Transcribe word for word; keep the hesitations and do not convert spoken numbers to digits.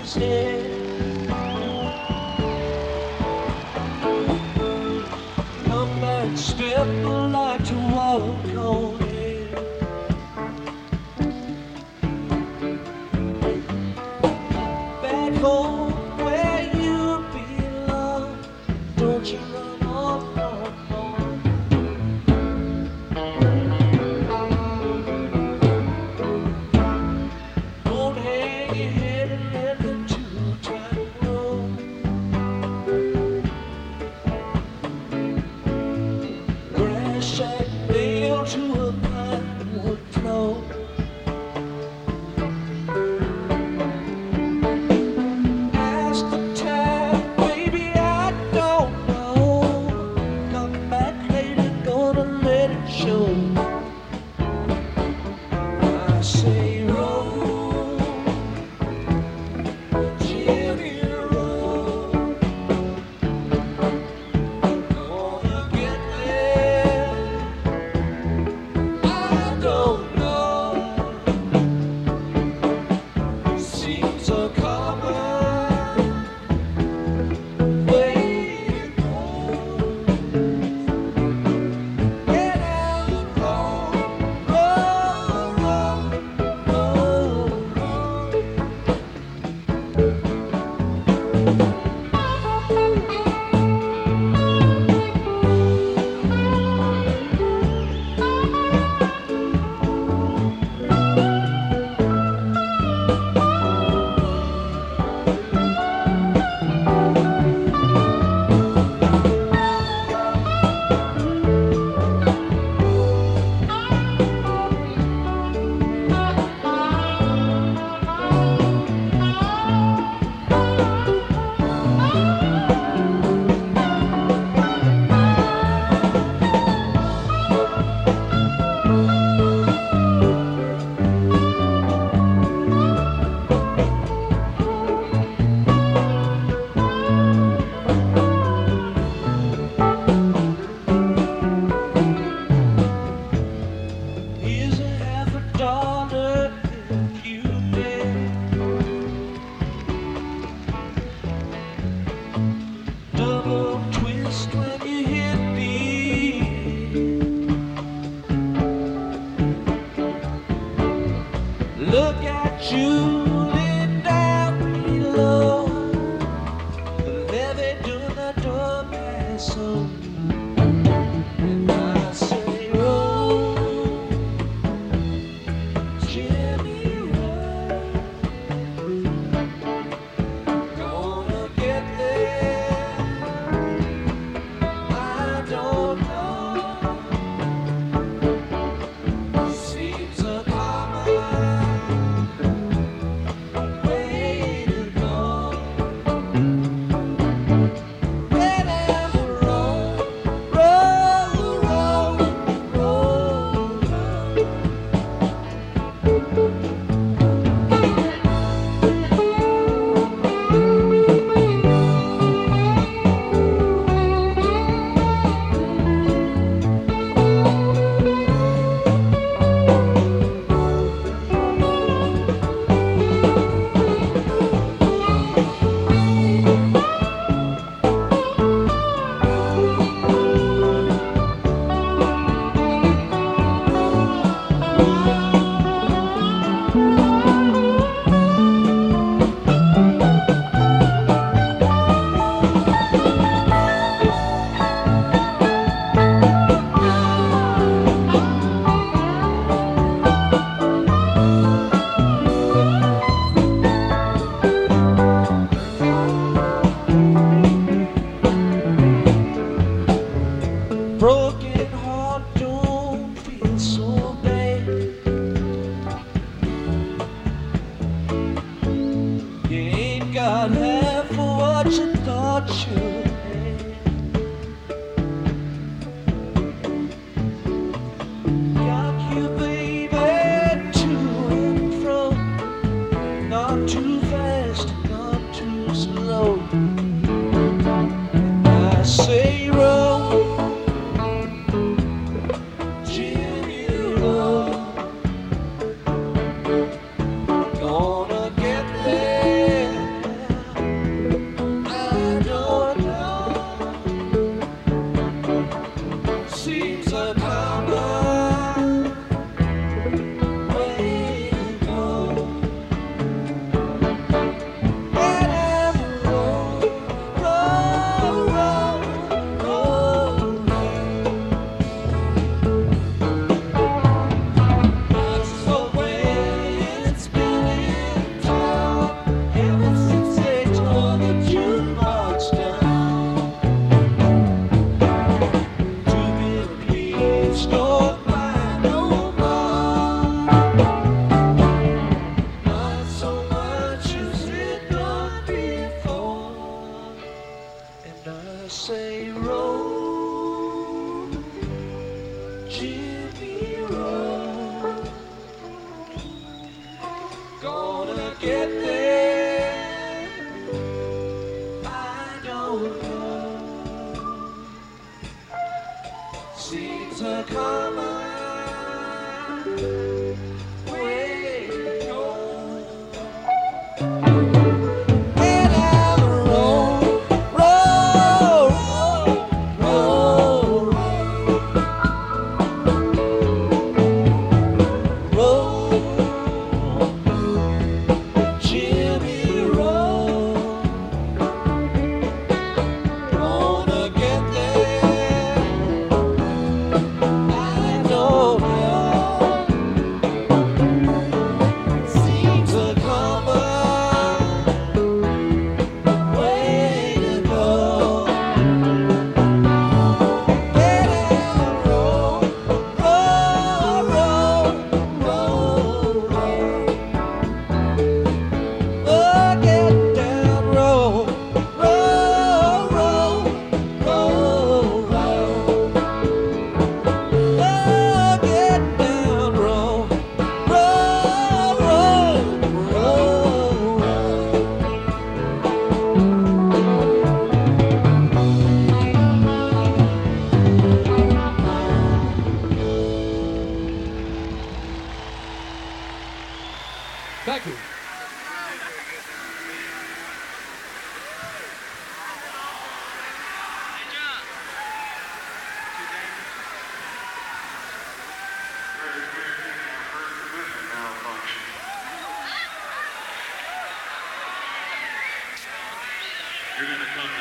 head. Come back, step like to walk on air. Back home where you belong. Don't you run off no more. Don't hang your head and let the two-time roll. Grass shack nailed to a pine wood floor. Ask the time, baby, I don't know. Come back later, gonna let it show. I say roll, Jimmy roll. Gonna get there, I don't know. Seems a common way to go. Get out the road, roll, roll, roll, roll. Here's a half a dollar if you dare. Double twist when you hit me. Look at you laying down below. The levee doing the door paso. And I say roll, Jimmy roll. Gonna get there, I don't know. Seems a common way to go. Get out the road, roll, roll, roll, roll. Broken heart don't feel so bad. You ain't got half of what you thought you had. Got you, baby, to and fro. Not too fast, not too slow. I say roll, Jimmy roll. Gonna get there, You're gonna come